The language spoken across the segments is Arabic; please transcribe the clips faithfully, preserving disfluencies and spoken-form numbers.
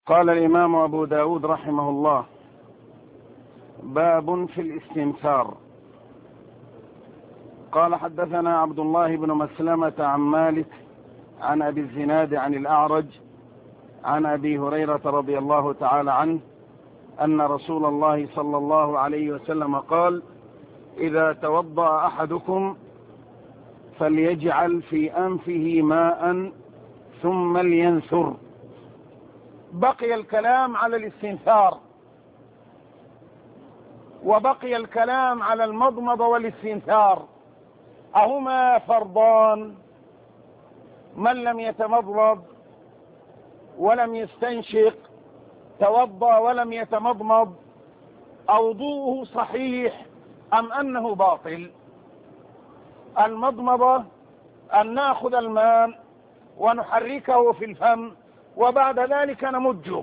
قال الإمام أبو داود رحمه الله: باب في الاستنثار. قال: حدثنا عبد الله بن مسلمة عن مالك عن أبي الزناد عن الأعرج عن أبي هريرة رضي الله تعالى عنه أن رسول الله صلى الله عليه وسلم قال: إذا توضأ أحدكم فليجعل في أنفه ماء ثم لينثر. بقي الكلام على الاستنثار، وبقي الكلام على المضمضة والاستنثار، أهما فرضان؟ من لم يتمضمض ولم يستنشق توضأ ولم يتمضمض، أوضوءه صحيح أم أنه باطل؟ المضمضة أن نأخذ الماء ونحركه في الفم وبعد ذلك نمجه.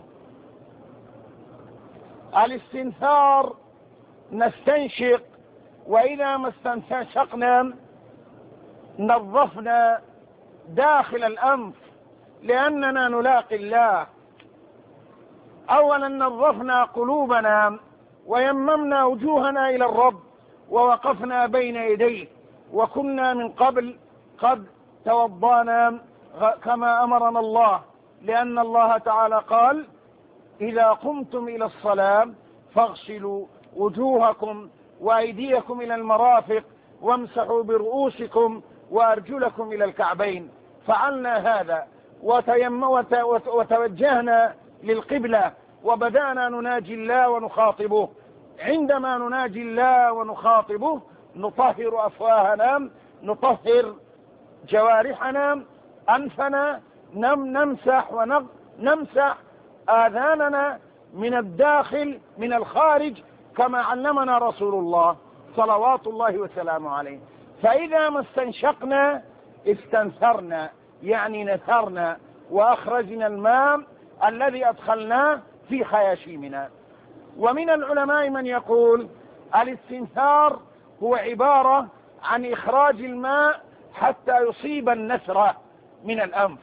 الاستنثار نستنشق، وإذا ما استنشقنا نظفنا داخل الأنف لأننا نلاقي الله. أولا نظفنا قلوبنا ويممنا وجوهنا إلى الرب ووقفنا بين يديه، وكنا من قبل قد توضانا كما أمرنا الله، لأن الله تعالى قال: إذا قمتم إلى الصلاة فاغسلوا وجوهكم وأيديكم إلى المرافق وامسحوا برؤوسكم وأرجلكم إلى الكعبين. فعلنا هذا وتيم وتوجهنا للقبلة وبدأنا نناجي الله ونخاطبه. عندما نناجي الله ونخاطبه نطهر أفواهنا، نطهر جوارحنا، أنفنا، نم نمسح ونمسح آذاننا من الداخل من الخارج كما علمنا رسول الله صلوات الله وسلامه عليه. فإذا ما استنشقنا استنثرنا، يعني نثرنا وأخرجنا الماء الذي أدخلناه في خياشيمنا. ومن العلماء من يقول الاستنثار هو عبارة عن إخراج الماء حتى يصيب النثر من الأنف.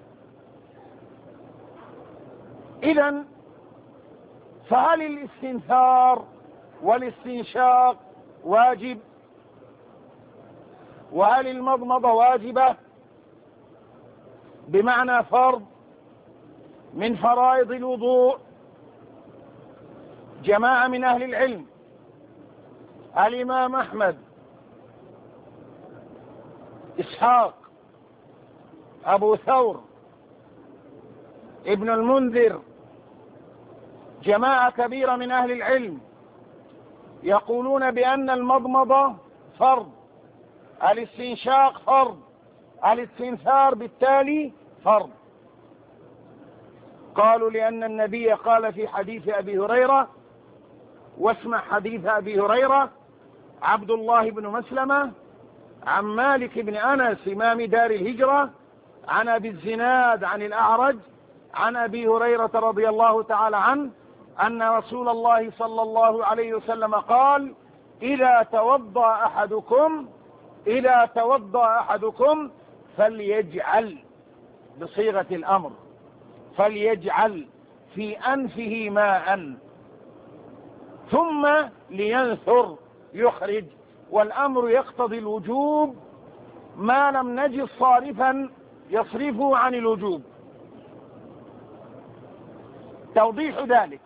إذن فهل الاستنثار والاستنشاق واجب؟ وهل المضمضة واجبة بمعنى فرض من فرائض الوضوء؟ جماعة من أهل العلم، الإمام أحمد، إسحاق، أبو ثور، ابن المنذر، جماعة كبيرة من أهل العلم يقولون بأن المضمضة فرض، الاستنشاق فرض، الاستنثار بالتالي فرض. قالوا لأن النبي قال في حديث أبي هريرة، واسمع حديث أبي هريرة: عبد الله بن مسلمة عن مالك بن أنس إمام دار الهجرة عن أبي الزناد عن الأعرج عن أبي هريرة رضي الله تعالى عنه أن رسول الله صلى الله عليه وسلم قال: إذا توضأ أحدكم إذا توضأ أحدكم فليجعل، بصيغة الأمر، فليجعل في أنفه ماء ثم لينثر، يخرج. والأمر يقتضي الوجوب ما لم نجد صارفا يصرفه عن الوجوب. توضيح ذلك: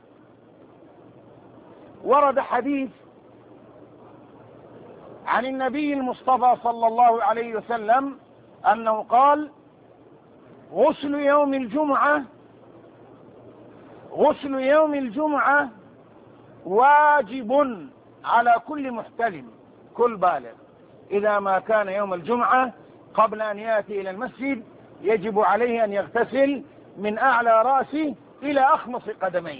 ورد حديث عن النبي المصطفى صلى الله عليه وسلم أنه قال: غسل يوم الجمعة غسل يوم الجمعة واجب على كل محتلم، كل بالغ. إذا ما كان يوم الجمعة قبل أن يأتي إلى المسجد يجب عليه أن يغتسل من أعلى رأسه إلى أخمص قدميه.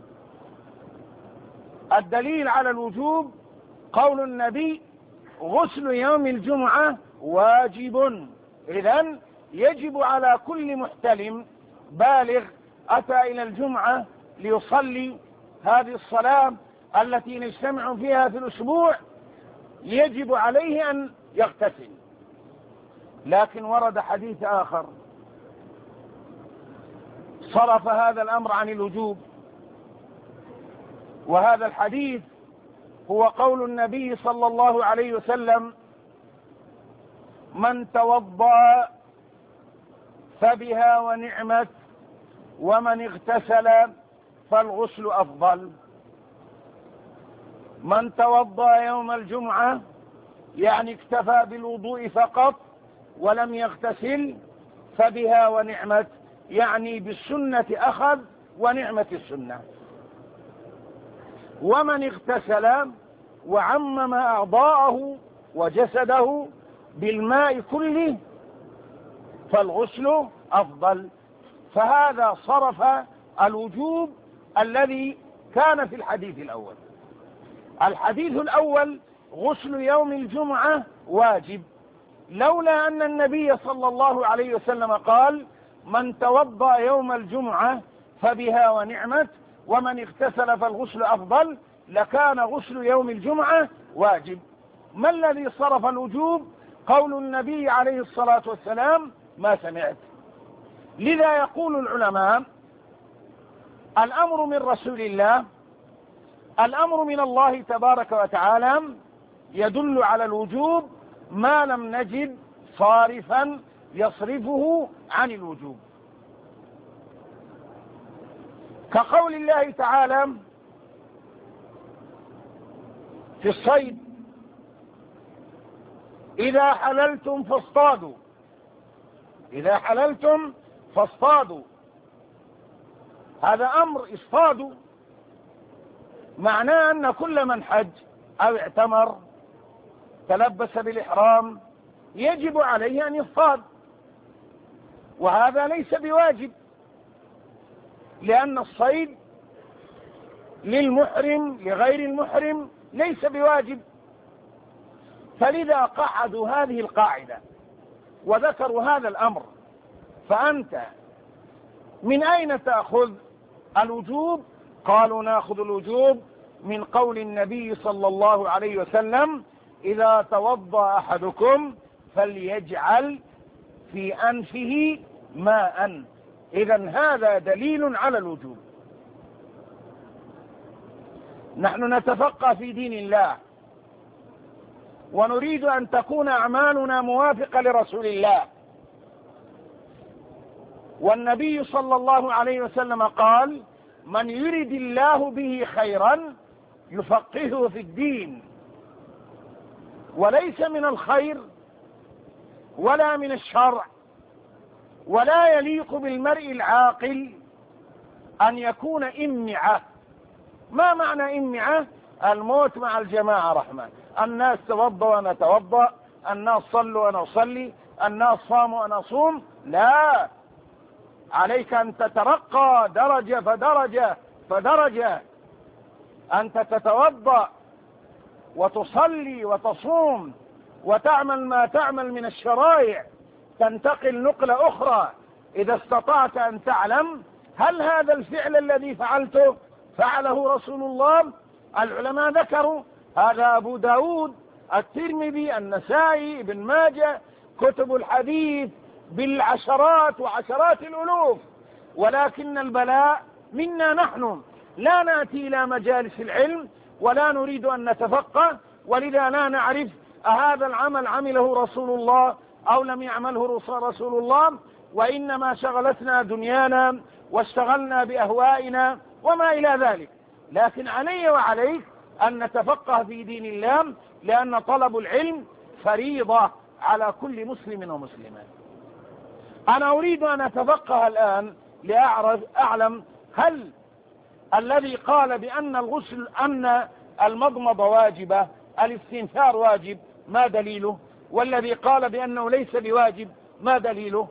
الدليل على الوجوب قول النبي: غسل يوم الجمعة واجب. إذن يجب على كل محتلم بالغ أتى إلى الجمعة ليصلي هذه الصلاة التي نجتمع فيها في الأسبوع، يجب عليه أن يغتسل. لكن ورد حديث آخر صرف هذا الأمر عن الوجوب. وهذا الحديث هو قول النبي صلى الله عليه وسلم: من توضأ فبها ونعمت، ومن اغتسل فالغسل أفضل. من توضأ يوم الجمعة يعني اكتفى بالوضوء فقط ولم يغتسل، فبها ونعمت يعني بالسنة أخذ ونعمة السنة. ومن اغتسل وعمم أعضاءه وجسده بالماء كله فالغسل أفضل. فهذا صرف الوجوب الذي كان في الحديث الأول. الحديث الأول غسل يوم الجمعة واجب، لولا أن النبي صلى الله عليه وسلم قال: من توضأ يوم الجمعة فبها ونعمت، ومن اغتسل فالغسل أفضل، لكان غسل يوم الجمعة واجب. ما الذي صرف الوجوب؟ قول النبي عليه الصلاة والسلام: ما سمعت. لذا يقول العلماء: الأمر من رسول الله، الأمر من الله تبارك وتعالى يدل على الوجوب ما لم نجد صارفا يصرفه عن الوجوب، كقول الله تعالى في الصيد: إذا حللتم فاصطادوا. إذا حللتم فاصطادوا، هذا أمر اصطادوا، معناه أن كل من حج أو اعتمر تلبس بالإحرام يجب عليه أن يصطاد، وهذا ليس بواجب، لأن الصيد للمحرم لغير المحرم ليس بواجب. فلذا قعدوا هذه القاعدة وذكروا هذا الأمر. فأنت من أين تأخذ الوجوب؟ قالوا: نأخذ الوجوب من قول النبي صلى الله عليه وسلم: إذا توضأ أحدكم فليجعل في أنفه ماء. إذن هذا دليل على الوجوب. نحن نتفقه في دين الله ونريد أن تكون أعمالنا موافقة لرسول الله، والنبي صلى الله عليه وسلم قال: من يرد الله به خيرا يفقهه في الدين. وليس من الخير ولا من الشرع ولا يليق بالمرء العاقل أن يكون إمعة. ما معنى إمعة؟ الموت مع الجماعة رحمة. الناس توضوا وأنا أتوضأ، الناس صلوا وأنا أصلي، الناس صاموا وأنا أصوم. لا، عليك أن تترقى درجة فدرجة فدرجة. أنت تتوضأ وتصلي وتصوم وتعمل ما تعمل من الشرائع، تنتقل نقلة أخرى إذا استطعت أن تعلم هل هذا الفعل الذي فعلته فعله رسول الله. العلماء ذكروا هذا: أبو داود، الترمذي، النسائي، ابن ماجه، كتب الحديث بالعشرات وعشرات الألوف. ولكن البلاء منا نحن، لا نأتي إلى مجالس العلم ولا نريد أن نتفقه، ولذا لا نعرف أهذا العمل عمله رسول الله أو لم يعمله رسول الله، وإنما شغلتنا دنيانا واشتغلنا بأهوائنا وما إلى ذلك. لكن علي وعليك أن نتفقه في دين الله، لأن طلب العلم فريضة على كل مسلم ومسلمة. أنا أريد أن أتفقه الآن لأعرف أعلم هل الذي قال بأن الغسل أن المضمضة واجبة، الاستنثار واجب، ما دليله؟ والذي قال بأنه ليس بواجب ما دليله؟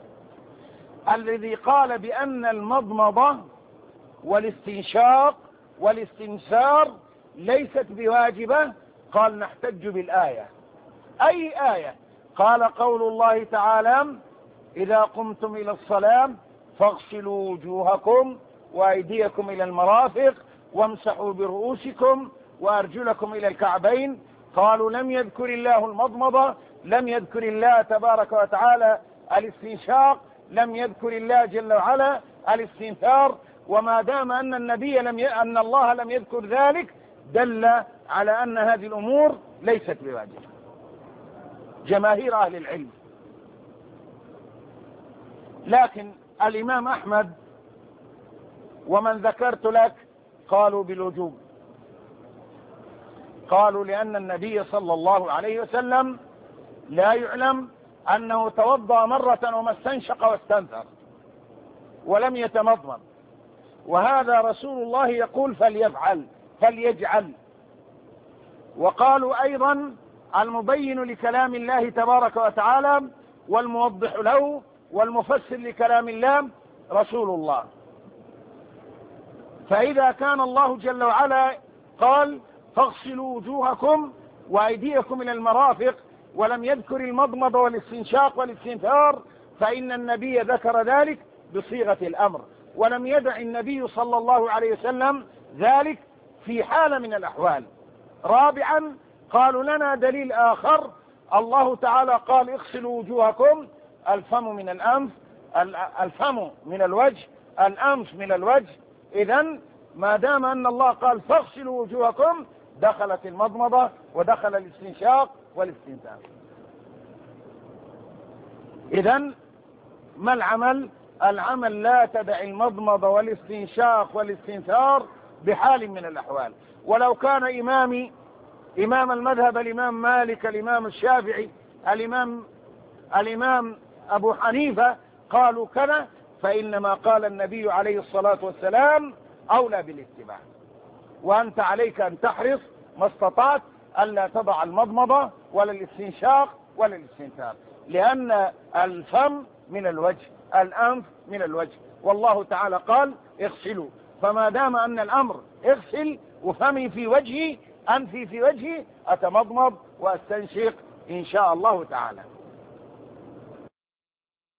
الذي قال بأن المضمضة والاستنشاق والاستنثار ليست بواجبة قال: نحتج بالآية. أي آية؟ قال: قول الله تعالى: إذا قمتم إلى الصلاة فاغسلوا وجوهكم وأيديكم إلى المرافق وامسحوا برؤوسكم وأرجلكم إلى الكعبين. قالوا: لم يذكر الله المضمضة، لم يذكر الله تبارك وتعالى الاستنشاق، لم يذكر الله جل وعلا الاستنثار، وما دام أن النبي لم ي... أن الله لم يذكر ذلك دل على أن هذه الأمور ليست بواجبة جماهير أهل العلم. لكن الإمام أحمد ومن ذكرت لك قالوا بالوجوب، قالوا لأن النبي صلى الله عليه وسلم لا يعلم أنه توضأ مرة وما استنشق واستنثر ولم يتمضمض، وهذا رسول الله يقول فليفعل فليجعل. وقالوا أيضا المبين لكلام الله تبارك وتعالى والموضح له والمفسر لكلام الله رسول الله. فإذا كان الله جل وعلا قال فاغسلوا وجوهكم وأيديكم إلى المرافق ولم يذكر المضمضة والاستنشاق والاستنثار، فإن النبي ذكر ذلك بصيغة الأمر، ولم يدع النبي صلى الله عليه وسلم ذلك في حال من الأحوال. رابعا قالوا لنا دليل آخر، الله تعالى قال اغسلوا وجوهكم، الفم من الأنف، الفم من الوجه، الأنف من الوجه. إذن ما دام أن الله قال فاغسلوا وجوهكم دخلت المضمضة ودخل الاستنشاق والاستنثار. إذن ما العمل؟ العمل لا تدع المضمضة والاستنشاق والاستنثار بحال من الأحوال. ولو كان إمامي إمام المذهب الإمام مالك الإمام الشافعي الإمام الإمام أبو حنيفة قالوا كذا، فإنما قال النبي عليه الصلاة والسلام أولى بالاتباع. وأنت عليك أن تحرص ما استطعت ألا تضع المضمضة ولا الاستنشاق ولا الاستنثار، لأن الفم من الوجه، الأنف من الوجه، والله تعالى قال اغسلوا. فما دام أن الأمر اغسل وفمي في وجهي أنفي في وجهي أتمضمض وأستنشق إن شاء الله تعالى.